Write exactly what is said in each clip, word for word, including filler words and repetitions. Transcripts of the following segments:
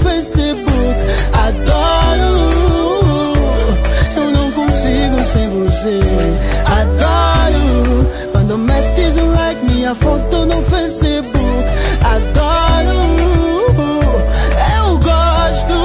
Facebook. Adoro, eu não consigo sem você. Adoro quando metes um like minha foto no Facebook. Adoro, eu gosto,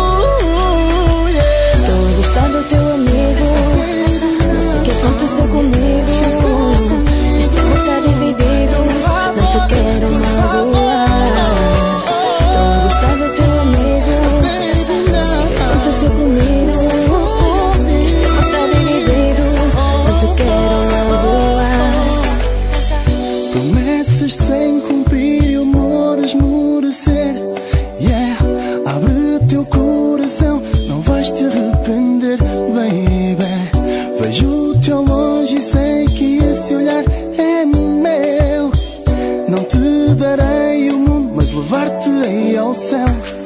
yeah. Tô a gostar do teu amigo, não sei o que aconteceu comigo. Este amor tá dividido, não te quero magoar. Tô a gostar do teu amigo, não sei o que aconteceu comigo. Este amor tá dividido, não te quero magoar. Promessas sem cumprir e amor a esmorecer. Yeah, abre teu coração, não vais te arrepender, baby. Vejo-te ao longe e sei que esse olhar é meu. Não te darei o mundo, mas levar-te aí ao céu.